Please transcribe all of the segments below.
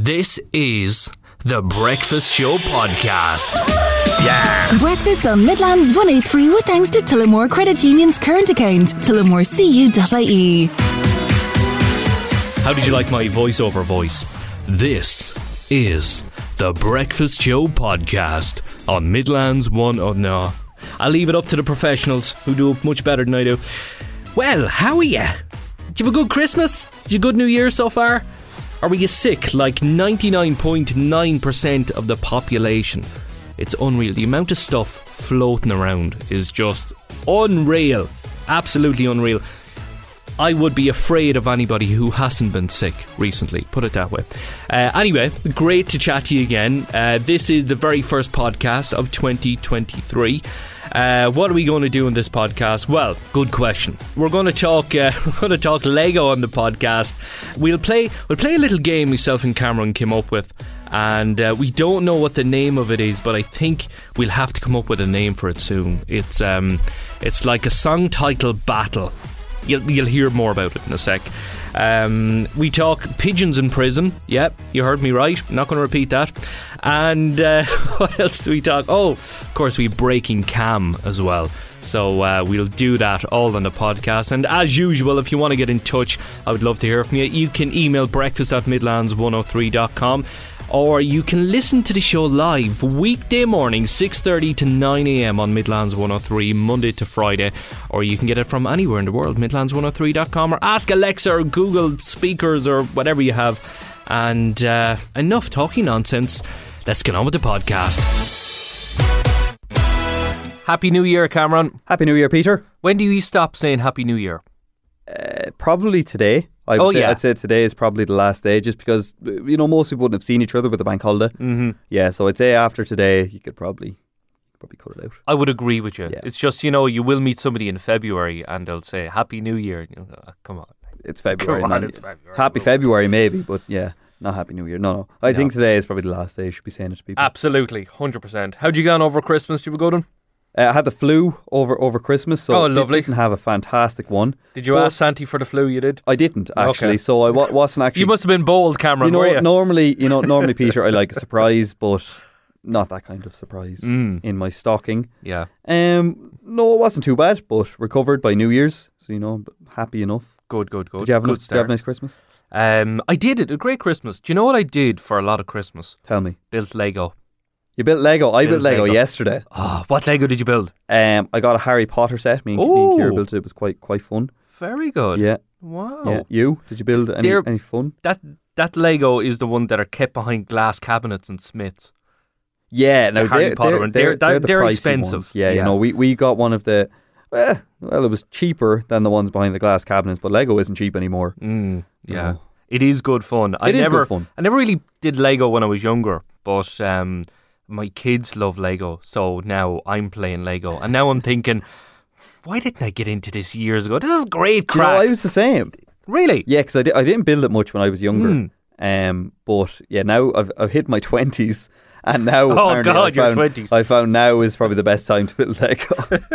This is the Breakfast Show Podcast. Yeah. Breakfast on Midlands 183 with thanks to Tullamore Credit Union's current account, tullamorecu.ie. How did you like my voiceover voice? This is the Breakfast Show Podcast on Midlands 1. Oh no, I'll leave it up to the professionals who do it much better than I do. Well, how are you? Did you have a good Christmas? Did you have a good New Year so far? Or were you sick like 99.9% of the population? It's unreal. The amount of stuff floating around is just unreal. Absolutely unreal. I would be afraid of anybody who hasn't been sick recently, put it that way. Anyway, great to chat to you again. This is the very first podcast of 2023. What are we going to do in this podcast? Well, good question. We're going to talk Lego on the podcast. We'll play a little game myself and Cameron came up with, and we don't know what the name of it is, but I think we'll have to come up with a name for it soon. It's like a song title battle. You'll hear more about it in a sec. We talk pigeons in prison. Yep, you heard me right. I'm not going to repeat that. And what else do we talk? Oh, of course, we breaking Cam as well. So we'll do that all on the podcast. And as usual, if you want to get in touch, I would love to hear from you. You can email breakfast@midlands103.com. Or you can listen to the show live weekday morning 6:30 to 9am on Midlands 103 Monday to Friday, or you can get it from anywhere in the world, midlands103.com, or ask Alexa or Google speakers or whatever you have. And enough talking nonsense, let's get on with the podcast. Happy New Year, Cameron. Happy New Year, Peter. When do you stop saying Happy New Year? Probably today. I'd say today is probably the last day, just because, you know, most people wouldn't have seen each other with the bank holiday. Mm-hmm. Yeah, so I'd say after today, you could probably cut it out. I would agree with you. Yeah. It's just, you know, you will meet somebody in February and they'll say Happy New Year. And you'll go, oh, come on. It's February. Come on, it's February. Happy February, maybe, but yeah, not Happy New Year. No. I think today is probably the last day. You should be saying it to people. Absolutely, 100%. How'd you get on over Christmas? Did you have a good one? I had the flu over Christmas, so lovely. Didn't have a fantastic one. Did you ask Santi for the flu? You did? I didn't, actually. Okay. So I wasn't actually. You must have been bold, Cameron. Were you? Normally, Peter, I like a surprise, but not that kind of surprise in my stocking. Yeah. No, it wasn't too bad, but recovered by New Year's, so happy enough. Good. Did you have a nice Christmas? I did it. A great Christmas. Do you know what I did for a lot of Christmas? Tell me. Built Lego. You built Lego? I built Lego yesterday. Oh, what Lego did you build? I got a Harry Potter set. Me and Kira built it. It was quite fun. Very good. Yeah. Wow. Yeah. You? Did you build any fun? That Lego is the one that are kept behind glass cabinets and Smiths. Yeah. Now Harry Potter, and they're pricey expensive. Ones. Yeah. You know, we got one of the. Well, it was cheaper than the ones behind the glass cabinets, but Lego isn't cheap anymore. Yeah. No. It is good fun. It is good fun. I never really did Lego when I was younger, but my kids love Lego, so now I'm playing Lego. And now I'm thinking, why didn't I get into this years ago? This is great crack. You know, I was the same. Really? Yeah, because I didn't build it much when I was younger. But yeah, now I've hit my 20s, and now your 20s. I found now is probably the best time to build Lego.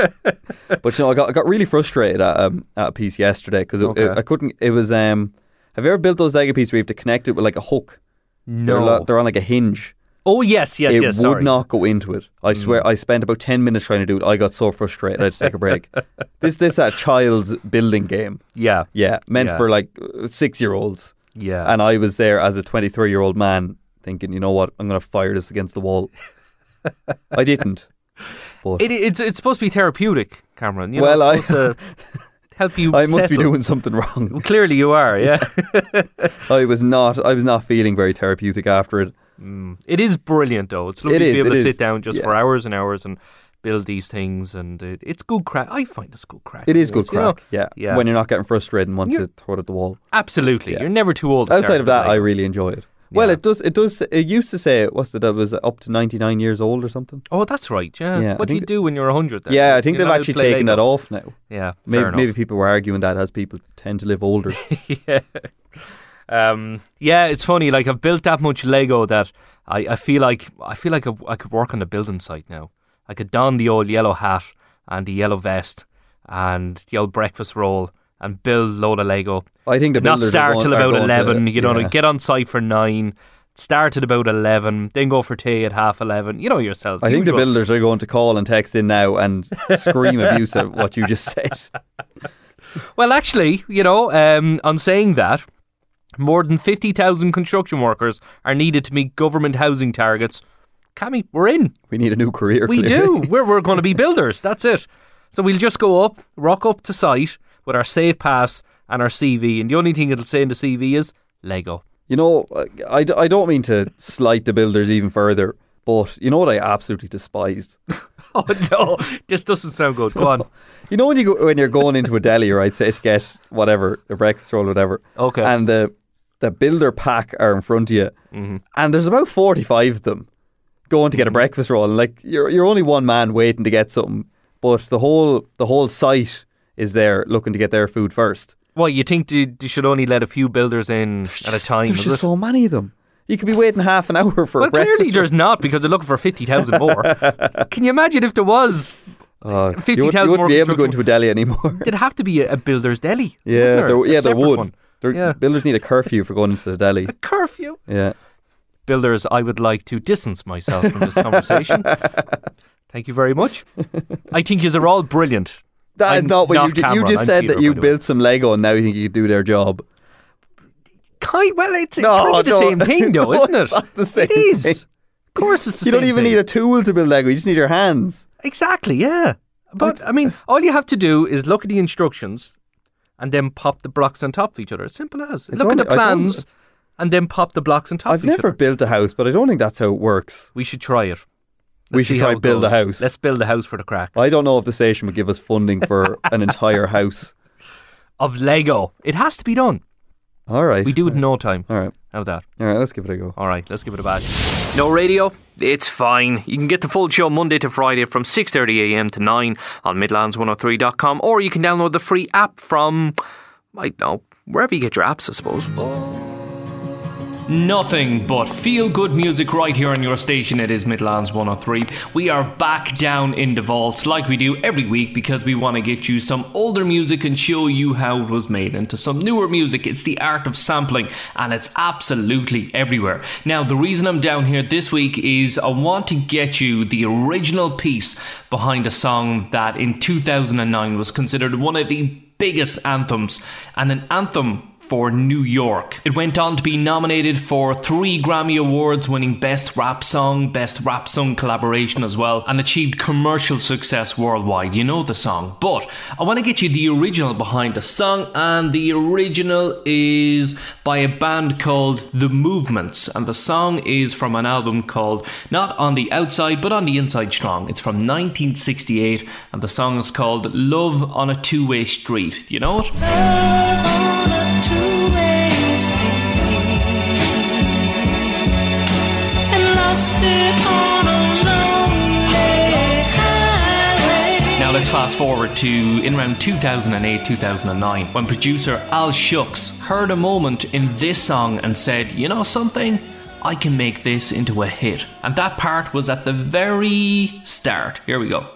But you know, I got really frustrated at a piece yesterday because I couldn't. It was have you ever built those Lego pieces where you have to connect it with like a hook? No, they're on like a hinge. Oh yes. It would not go into it. I swear, I spent about 10 minutes trying to do it. I got so frustrated, I had to take a break. This a child's building game. Yeah, meant for like 6-year-olds. Yeah, and I was there as a 23-year-old man thinking, you know what, I'm going to fire this against the wall. I didn't. But it's supposed to be therapeutic, Cameron. You know, well, it's supposed to help you. I must settle. be doing something wrong. Well, clearly, you are. Yeah. I was not feeling very therapeutic after it. It is brilliant, though. It's lovely to be able to sit down just for hours and hours and build these things, and it's good crack. I find it's good crack. It is good crack, you know? yeah. When you're not getting frustrated and want to throw it at the wall. Absolutely, yeah. You're never too old to Outside of that, I really enjoy it. Well, it does. It used to say it was up to 99 years old or something. Oh, that's right. Yeah. What do you do when you're 100? Then? Yeah, I think they've actually taken that off now. Yeah, maybe people were arguing that as people tend to live older. Yeah. It's funny. Like, I've built that much Lego that I feel like I could work on the building site now. I could don the old yellow hat and the yellow vest and the old breakfast roll and build a load of Lego. I think the not builders start till about 11. To, you know, get on site for 9. Start at about 11, then go for tea at 11:30. You know yourself. I think the builders are going to call and text in now and scream abuse at what you just said. Well, actually, on saying that, more than 50,000 construction workers are needed to meet government housing targets. Cammy, we're in. We need a new career. We do. We're going to be builders. That's it. So we'll just go up, rock up to site with our safe pass and our CV, and the only thing it'll say in the CV is Lego. I don't mean to slight the builders even further, but you know what I absolutely despised? Oh no, this doesn't sound good. Go on. You know when you're going into a deli, right, say to get whatever, a breakfast roll or whatever, okay, and the builder pack are in front of you, and there's about 45 of them going to get a breakfast roll, and like you're only one man waiting to get something, but the whole site is there looking to get their food first. Well, you think they should only let a few builders in at a time? There's just so many of them. You could be waiting half an hour for a breakfast. Well, clearly there's not, because they're looking for 50,000 more. Can you imagine if there was 50,000 more? You wouldn't be able to go into a deli anymore. There'd have to be a builder's deli. Yeah, there would. Yeah. Builders need a curfew for going into the deli. A curfew? Yeah. Builders, I would like to distance myself from this conversation. Thank you very much. I think yous are all brilliant. That is not what you just said. That you built some Lego and now you think you could do their job. Well, it's kind of the same thing, though, isn't it? It's not the same it is. Thing. Of course, it's the you same. don't even thing. need a tool to build Lego. You just need your hands. Exactly. Yeah. But I mean, all you have to do is look at the instructions and then pop the blocks on top of each other. Simple as. Look at the plans and then pop the blocks on top of each other. I've never built a house, but I don't think that's how it works. We should try it. We should try build a house. Let's build a house for the crack. I don't know if the station would give us funding for an entire house of Lego. It has to be done. All right. We do it in no time. All right. How's that? All right, let's give it a go. All right, let's give it a bash. No radio? It's fine. You can get the full show Monday to Friday from 6:30am to 9 on Midlands103.com, or you can download the free app from, I don't know, wherever you get your apps, I suppose. Nothing but feel-good music right here on your station. It is Midlands 103. We are back down in the vaults like we do every week because we want to get you some older music and show you how it was made into some newer music. It's the art of sampling and it's absolutely everywhere. Now, the reason I'm down here this week is I want to get you the original piece behind a song that in 2009 was considered one of the biggest anthems, and an anthem for New York. It went on to be nominated for 3 Grammy Awards, winning Best Rap Song, Best Rap Song Collaboration as well, and achieved commercial success worldwide. You know the song. But I want to get you the original behind the song, and the original is by a band called The Movements, and the song is from an album called Not on the Outside But on the Inside Strong. It's from 1968, and the song is called Love on a Two-Way Street. Do you know it? Love on a two-way street, and lost it on a lonely highway. Now let's fast forward to in around 2008-2009 when producer Al Shucks heard a moment in this song and said, you know something? I can make this into a hit. And that part was at the very start. Here we go.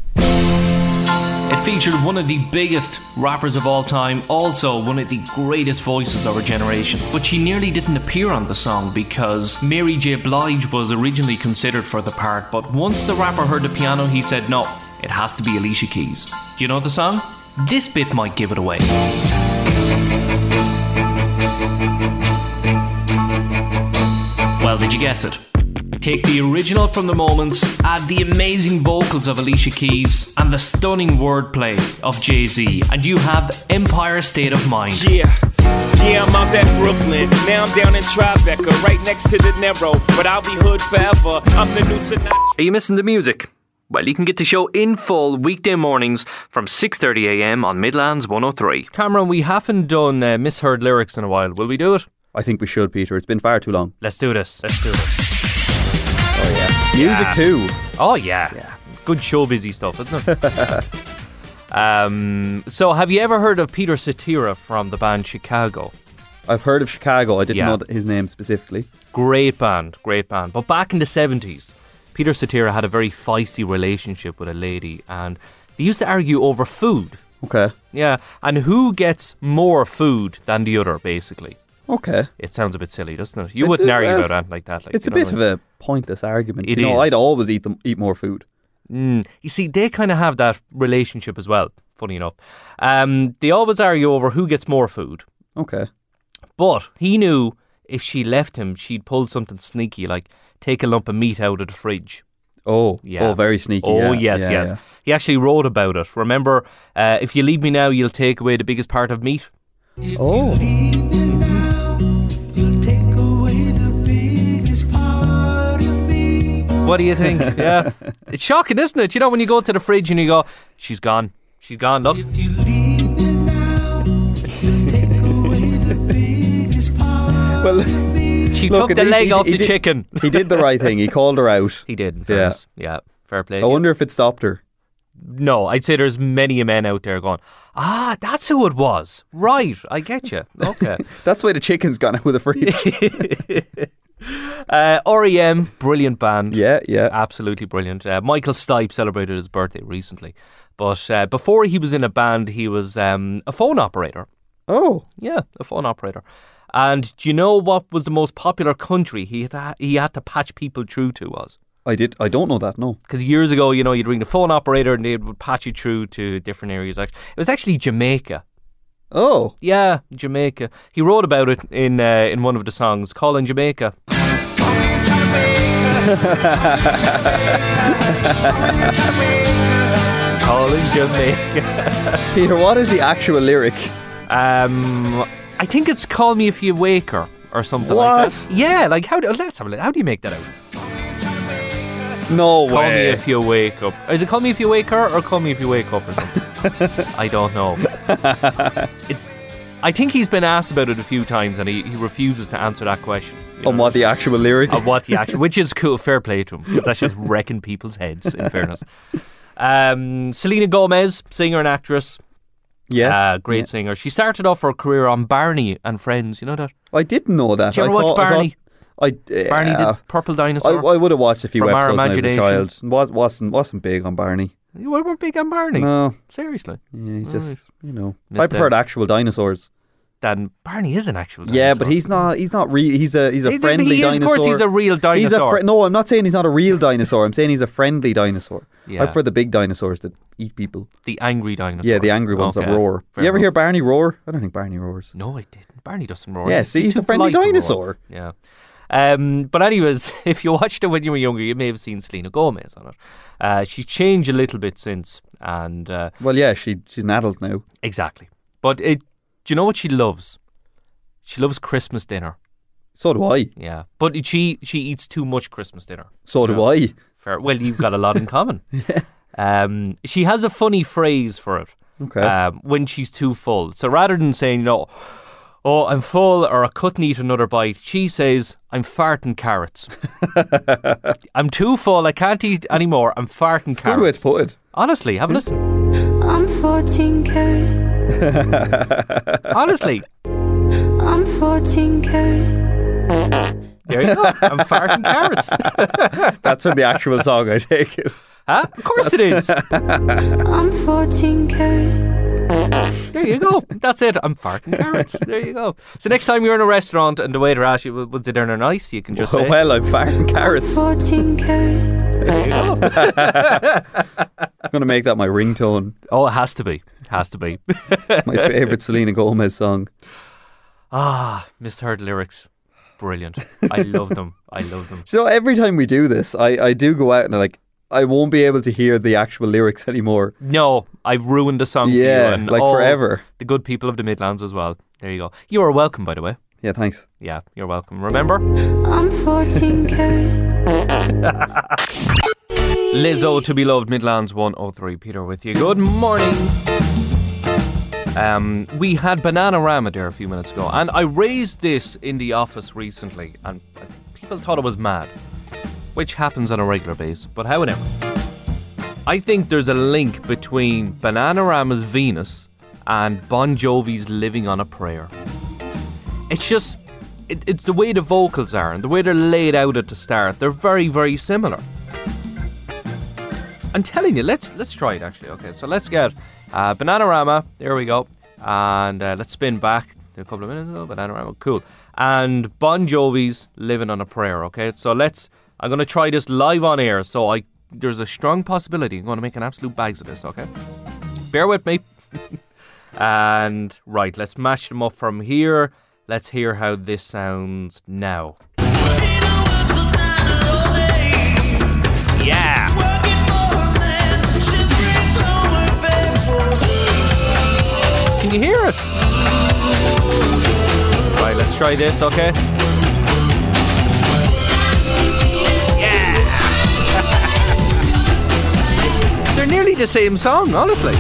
It featured one of the biggest rappers of all time, also one of the greatest voices of our generation. But she nearly didn't appear on the song because Mary J. Blige was originally considered for the part, but once the rapper heard the piano, he said no, it has to be Alicia Keys. Do you know the song? This bit might give it away. Well, did you guess it? Take the original from The Moments, add the amazing vocals of Alicia Keys and the stunning wordplay of Jay-Z, and you have Empire State of Mind. Yeah, I'm up at Brooklyn. Now I'm down in Tribeca, right next to De Niro. But I'll be hood forever. I'm the new Sinatra. Are you missing the music? Well, you can get the show in full weekday mornings from 6:30am on Midlands 103. Cameron, we haven't done misheard lyrics in a while. Will we do it? I think we should, Peter. It's been far too long. Let's do this. Oh yeah, music too. Oh yeah. Good show busy stuff, isn't it? So have you ever heard of Peter Cetera from the band Chicago? I've heard of Chicago. I didn't know his name specifically. Great band. But back in the 70s, Peter Cetera had a very feisty relationship with a lady, and they used to argue over food. Okay. Yeah, and who gets more food than the other, basically. Okay. It sounds a bit silly, doesn't it? You wouldn't argue about that like that. Like, It's a bit of a pointless argument. It you know, is. I'd always eat more food. You see, they kind of have that relationship as well, funny enough. They always argue over who gets more food. Okay. But he knew if she left him, she'd pull something sneaky, like take a lump of meat out of the fridge. Oh, Yeah. oh, very sneaky. Oh, yeah. yes, Yeah, yes. yeah. He actually wrote about it. Remember, if you leave me now, you'll take away the biggest part of meat. Oh, What do you think? Yeah. It's shocking, isn't it? You know, when you go to the fridge and you go, she's gone. She's gone, look. well, She look, took at the least leg he off did- the chicken. he did the right thing. He called her out. He did, in fairness. Yeah, fair play. I wonder if it stopped her. No, I'd say there's many a men out there going, that's who it was. Right, I get you. Okay. That's why the chicken's gone out with the fridge. R.E.M., brilliant band. Yeah, yeah. Absolutely brilliant. Michael Stipe celebrated his birthday recently. But before he was in a band, he was a phone operator. Oh, Yeah, a phone operator. And do you know what was the most popular country he had to patch people through to was? I don't know that, no. Because years ago, you know, you'd ring the phone operator and they would patch you through to different areas. It was actually Jamaica. Oh, Yeah, Jamaica. He wrote about it in one of the songs, Calling Jamaica. Calling Jamaica. Peter, what is the actual lyric? I think it's Call Me If You Wake Her or something like that. Yeah, like let's have a look. How do you make that out? No Call me way. if you wake up. Is it Call Me If You Wake Her or Call Me If You Wake Up or something? I don't know. I think he's been asked about it a few times and he refuses to answer that question. You On know, what the actual lyric? of what the actual, which is cool, fair play to him, because that's just wrecking people's heads, in fairness. Selena Gomez, singer and actress. Yeah. Great singer. She started off her career on Barney and Friends, you know that? I didn't know that. Did you ever watch Barney? Barney yeah. the Purple Dinosaur. I would have watched a few From our episodes when I was a imagination. child. Wasn't big on Barney. You weren't big on Barney? No. Seriously? Yeah, he's just, you know. Missed I preferred actual dinosaurs. Then Barney is an actual dinosaur. Yeah, but he's not real. He's a friendly he is, dinosaur. Of course, he's a real dinosaur. No, I'm not saying he's not a real dinosaur. I'm saying he's a friendly dinosaur. Yeah. I prefer the big dinosaurs that eat people. The angry dinosaur. Yeah, the angry ones that Okay, roar. fair You ever enough. hear Barney roar? I don't think Barney roars. No, I didn't. Barney doesn't roar. Yeah, see, he's too a friendly polite to roar. dinosaur. Yeah. But anyways, if you watched it when you were younger, you may have seen Selena Gomez on it. She's changed a little bit since, and Well, yeah, she's an adult now. exactly. But do you know what she loves? She loves Christmas dinner. So do I. Yeah, but she eats too much Christmas dinner. So do I. Fair. Well, you've got a lot in common. She has a funny phrase for it. Okay. When she's too full. So rather than saying, you know, oh, I'm full or I couldn't eat another bite, she says, I'm farting carrots. I'm too full, I can't eat anymore, I'm farting Good way carrots. to put it. Honestly, have a listen. I'm 14 carat. Honestly. I'm 14 carat. There you go. I'm farting carrots. That's from the actual song, I take it. Huh? Of course it is. I'm 14 carat. There you go. That's it. I'm farting carrots. There you go. So next time you're in a restaurant and the waiter asks you, was the dinner nice? You can just say, Well, I'm farting carrots. 14 carat. there you go. I'm going to make that my ringtone. Oh, it has to be. It has to be. My favourite Selena Gomez song. Misheard lyrics. Brilliant. I love them. I love them. So every time we do this, I do go out and I won't be able to hear the actual lyrics anymore. No, I've ruined the song for Yeah, you. And like all forever. The good people of the Midlands as well. There you go. You are welcome, by the way. Yeah, thanks. Yeah, you're welcome. Remember? I'm 14 carat. Lizzo, To Be Loved, Midlands 103. Peter with you. Good morning. We had Bananarama there a few minutes ago, and I raised this in the office recently, and people thought it was mad, which happens on a regular basis. But however, I think there's a link between Bananarama's Venus and Bon Jovi's Living on a Prayer. It's just, it's the way the vocals are and the way they're laid out at the start. They're very, very similar. I'm telling you, let's try it actually. Okay, so let's get Bananarama. There we go. And let's spin back. a couple of minutes ago. Bananarama, cool. And Bon Jovi's "Living on a Prayer." Okay, so I'm going to try this live on air. So there's a strong possibility I'm going to make an absolute bags of this. Okay, bear with me. And right, let's mash them up from here. Let's hear how this sounds now. Yeah. Can you hear it? Right, let's try this, okay? Yeah. They're nearly the same song, honestly.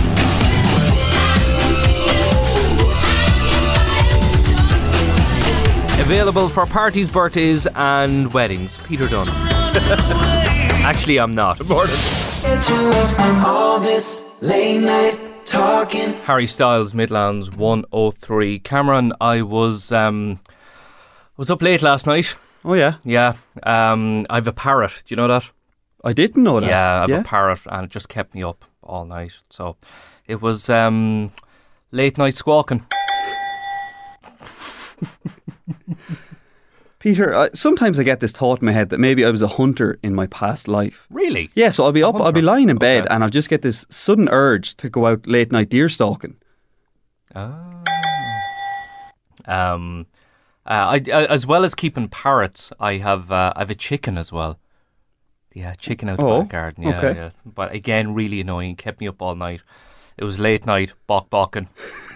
Available for parties, birthdays and weddings. Peter Dunn. Actually, I'm not. Get you off all this late night talking. Harry Styles, Midlands 103. Cameron, I was up late last night. Oh, yeah. Yeah. I have a parrot. Do you know that? I didn't know that. Yeah, I have a parrot and it just kept me up all night. So it was late night squawking. Peter, sometimes I get this thought in my head that maybe I was a hunter in my past life. Really? Yeah, so I'll be up, I'll be lying in bed, Okay. and I'll just get this sudden urge to go out late night deer stalking. I as well as keeping parrots, I have a chicken as well. Yeah, chicken out the back garden. Yeah, okay. yeah. But again, really annoying. Kept me up all night. It was late night, bawking.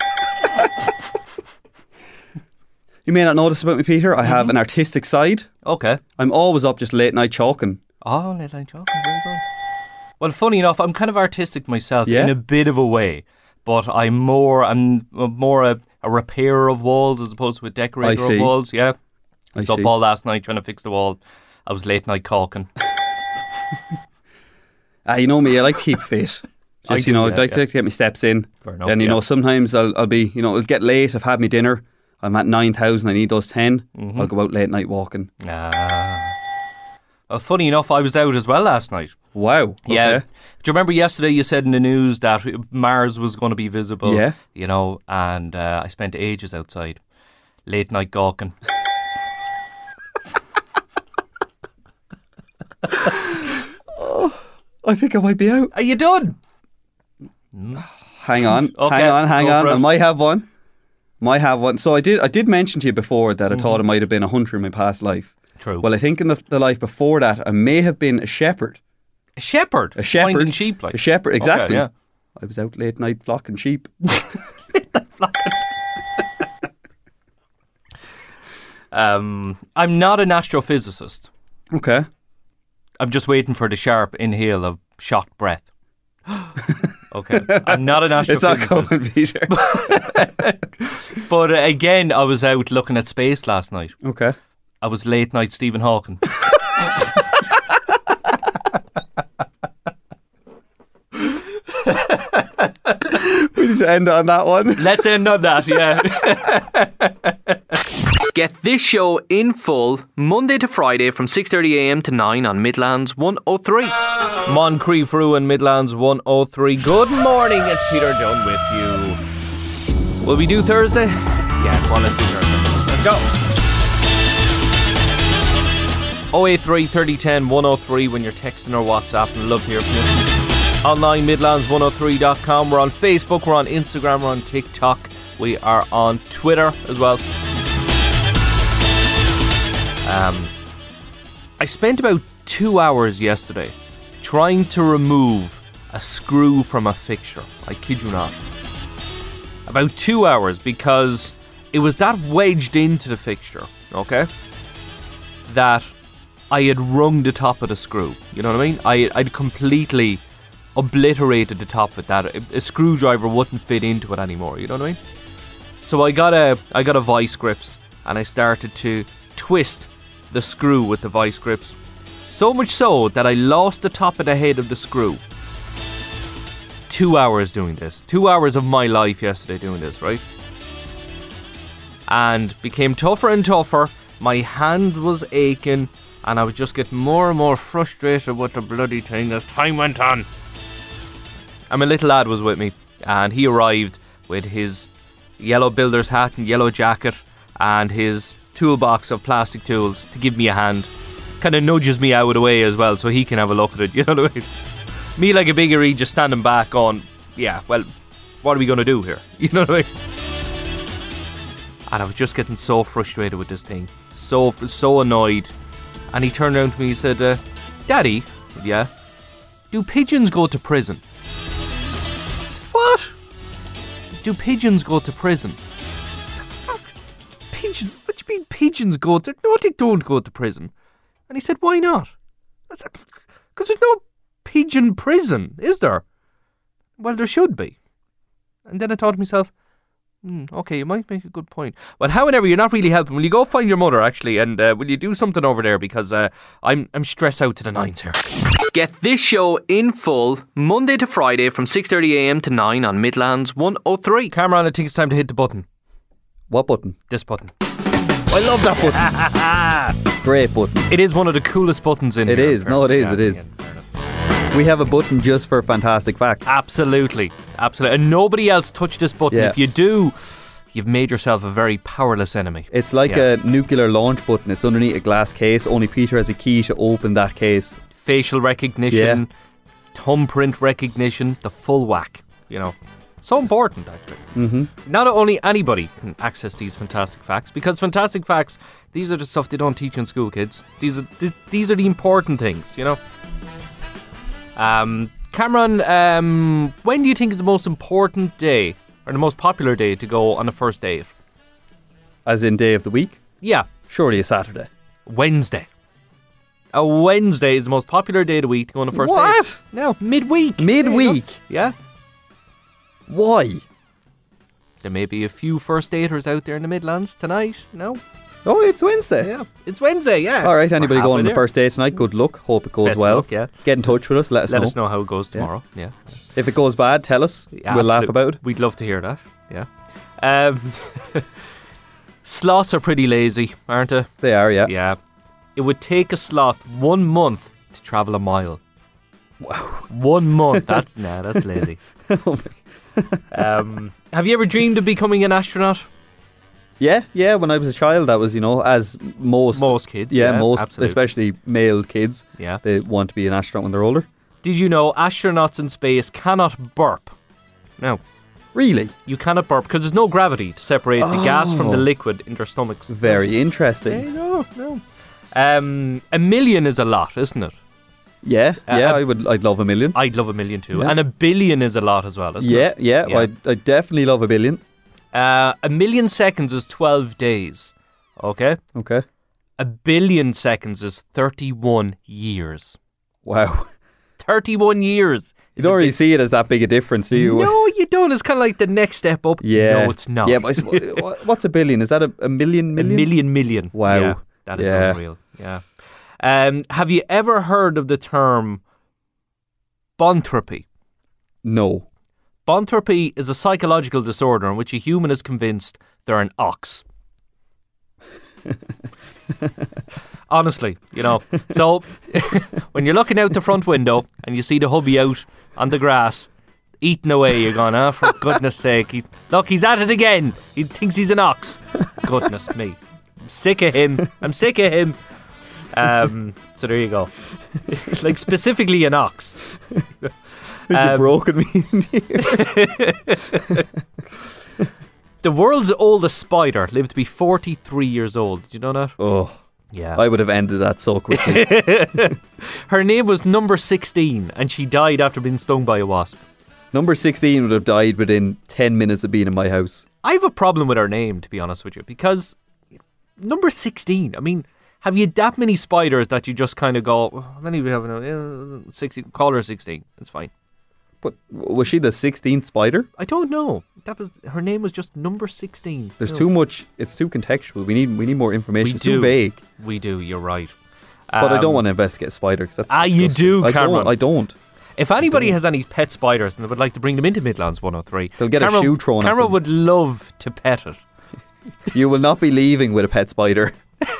You may not notice about me, Peter, I have an artistic side. Okay. I'm always up just late night chalking. Oh, late night chalking, very good. Well, funny enough, I'm kind of artistic myself Yeah? in a bit of a way, but I'm more a repairer of walls as opposed to a decorator I see. of walls. Yeah. I I was up see. all last night trying to fix the wall. I was late night caulking. You know me, I like to keep fit. I Just, do, I yeah, like to get my steps in. Fair enough, And, yeah. sometimes I'll be, it'll get late, I've had my dinner, I'm at 9,000, I need those 10. Mm-hmm. I'll go out late night walking. Well, funny enough, I was out as well last night. Wow. Yeah. Okay. Do you remember yesterday you said in the news that Mars was going to be visible? Yeah. And I spent ages outside. Late night gawking. I think I might be out. Are you done? Hang on. Okay, hang go on. for it. I might have one. So I did mention to you before that I thought I might have been a hunter in my past life. True. Well, I think in the life before that, I may have been a shepherd. A shepherd? A shepherd. Finding sheep, like. A shepherd, exactly. Okay, yeah. I was out late night flocking sheep. I'm not an astrophysicist. Okay. I'm just waiting for the sharp inhale of shot breath. Okay. I'm not an It's not astrophysicist. coming, Peter. But again, I was out looking at space last night. Okay. I was late night Stephen Hawking. We need to end on that one. Let's end on that, yeah. Get this show in full Monday to Friday from 6:30am to 9 on Midlands 103. Moncrief Ruin, Midlands 103. Good morning, it's Peter Dunn with you. Will we do Thursday? Yeah, come on, let's do Thursday. Let's go. 083 3010 103 when you're texting or WhatsApp, and love to hear from you. Online, Midlands103.com. We're on Facebook, we're on Instagram, we're on TikTok, we are on Twitter as well. I spent about 2 hours yesterday trying to remove a screw from a fixture. I kid you not. About 2 hours, because it was that wedged into the fixture, okay, that I had wrung the top of the screw. You know what I mean? I'd completely obliterated the top of it, that a screwdriver wouldn't fit into it anymore. You know what I mean? So I got a vice grips and I started to twist the screw with the vice grips. So much so that I lost the top of the head of the screw. 2 hours doing this. 2 hours of my life yesterday doing this, right? And became tougher and tougher. My hand was aching and I was just getting more and more frustrated with the bloody thing as time went on. And my little lad was with me, and he arrived with his yellow builder's hat and yellow jacket, and his toolbox of plastic tools to give me a hand. Kind of nudges me out of the way as well, so he can have a look at it. You know what I mean? Me like a biggery just standing back on, yeah, well, what are we going to do here? You know what I mean? And I was just getting so frustrated with this thing. So annoyed. And he turned around to me and said, Daddy, yeah, do pigeons go to prison? I said, what? Do pigeons go to prison? I said, pigeon? What do you mean pigeons go to... No, they don't go to prison. And he said, why not? I said, because there's no pigeon prison, is there? Well, there should be. And then I thought to myself, okay, you might make a good point. Well, however, you're not really helping. Will you go find your mother, actually, and will you do something over there? Because I'm stressed out to the nines here. Get this show in full, Monday to Friday from 6:30am to 9 on Midlands 103. Cameron, I think it's time to hit the button. What button? This button. I love that button. Great button. It is one of the coolest buttons in It here. is. No, it is. Yeah, It is. yeah. We have a button just for fantastic facts. Absolutely. And nobody else touch this button. Yeah. If you do, you've made yourself a very powerless enemy. It's like Yeah. a nuclear launch button. It's underneath a glass case. Only Peter has a key to open that case. Facial recognition, thumbprint recognition, the full whack. You know, so important actually. Mm-hmm. Not only anybody can access these fantastic facts, because fantastic facts, these are the stuff they don't teach in school, kids. These are the important things. You know. Cameron, when do you think is the most important day or the most popular day to go on a first date? As in day of the week? Yeah, Surely a Saturday. Wednesday. A Wednesday is the most popular day of the week to go on a first date. What? No, midweek. Midweek? Yeah. Why? There may be a few first daters out there in the Midlands tonight. No? Oh, it's Wednesday. Yeah. It's Wednesday, yeah. All right, anybody We're going on the halfway there. first day tonight, good luck. Hope it goes Best well. luck, yeah. Get in touch with us. Let us Let know. us know how it goes tomorrow. Yeah. If it goes bad, tell us. Yeah, We'll laugh absolutely. about it. We'd love to hear that. Yeah. Sloths are pretty lazy, aren't they? They are, yeah. Yeah. It would take a sloth 1 month to travel a mile. Wow. 1 month. That's lazy. Have you ever dreamed of becoming an astronaut? Yeah. When I was a child, that was, as most kids. Yeah, most, absolutely. especially male kids. Yeah. They want to be an astronaut when they're older. Did you know astronauts in space cannot burp? No. Really? You cannot burp because there's no gravity to separate the gas from the liquid in their stomachs. Very interesting. No. A million is a lot, isn't it? Yeah. I'd love a million. I'd love a million too. Yeah. And a billion is a lot as well, isn't it? Yeah. I'd definitely love a billion. A million seconds is 12 days. Okay? Okay. A billion seconds is 31 years. Wow. 31 years. You don't really see it as that big a difference, do you? No, you don't. It's kind of like the next step up. Yeah. No, it's not. Yeah, but what's a billion? Is that a million? A million. Wow. Yeah, that is Yeah. unreal. Yeah. Have you ever heard of the term bontropy? No. Bontropy is a psychological disorder in which a human is convinced they're an ox. Honestly, So, when you're looking out the front window and you see the hubby out on the grass eating away, you're going, for goodness sake. Look, he's at it again. He thinks he's an ox. Goodness me. I'm sick of him. So there you go. Like specifically an ox. You've broken me in here. The world's oldest spider lived to be 43 years old. Did you know that? Oh, Yeah. I would have ended that so quickly. Her name was Number 16 and she died after being stung by a wasp. Number 16 would have died within 10 minutes of being in my house. I have a problem with her name, to be honest with you, because Number 16, I mean, have you that many spiders that you just kind of go, how many do we have? 16, call her 16, it's fine. But was she the 16th spider? I don't know. Her name was just Number 16. There's No. too much. It's too contextual. We need more information. We It's do. too vague. We do, you're right. But I don't want to investigate a spider because that's you disgusting. do, I Cameron. I don't. If anybody has any pet spiders and they would like to bring them into Midlands 103, They'll get a shoe thrown at Cameron them. would love to pet it. You will not be leaving with a pet spider.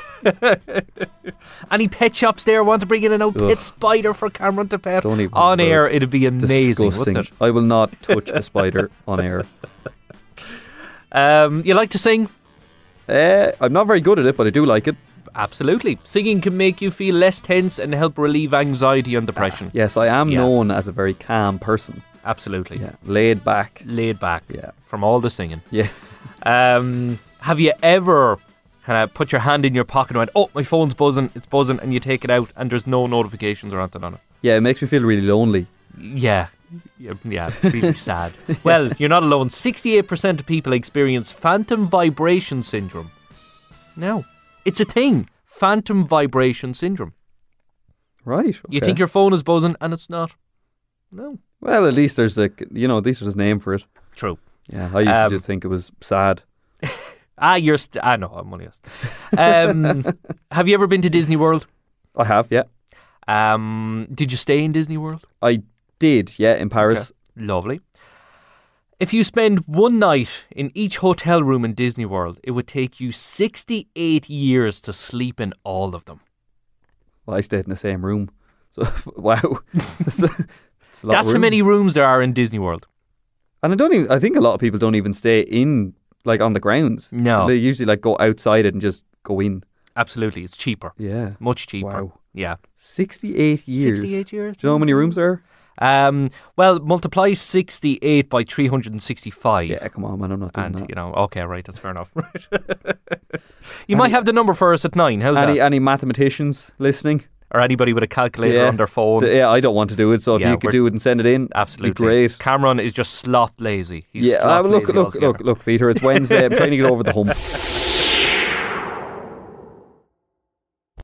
Any pet shops there want to bring in a pet spider for Cameron to pet? Don't even On remember. air, it'd be amazing, Disgusting. wouldn't it? I will not touch a spider on air. You like to sing? I'm not very good at it, but I do like it. Absolutely. Singing can make you feel less tense and help relieve anxiety and depression. Yes, I am known as a very calm person. Absolutely. Yeah, laid back. Laid back. Yeah. From all the singing. Yeah. Have you ever kind of put your hand in your pocket and went, oh, my phone's buzzing, it's buzzing, and you take it out and there's no notifications or anything on it? Yeah, it makes me feel really lonely. Yeah, really sad. Well, you're not alone. 68% of people experience phantom vibration syndrome. No, it's a thing. Phantom vibration syndrome. Right. Okay. You think your phone is buzzing and it's not. No. Well, at least there's at least there's a name for it. True. Yeah, I used to just think it was sad. No, I'm only asked. Have you ever been to Disney World? I have, yeah. Did you stay in Disney World? I did, yeah, in Paris. Okay. Lovely. If you spend one night in each hotel room in Disney World, it would take you 68 years to sleep in all of them. Well, I stayed in the same room. So, wow. That's how many rooms there are in Disney World. And I think a lot of people don't even stay in, like, on the grounds. No. They usually, like, go outside it and just go in. Absolutely. It's cheaper. Yeah. Much cheaper. Wow. Yeah. 68 years. 68 years. Do you know how many rooms there are? Well, multiply 68 by 365. Yeah, come on, man, I'm not doing that. And, okay, right, that's fair enough. You might have the number for us at 9. How's that? Any mathematicians listening? Or anybody with a calculator on their phone. Yeah, I don't want to do it, so if you could do it and send it in, absolutely. It'd be great. Cameron is just sloth lazy. He's look, Peter, it's Wednesday. I'm trying to get over the hump.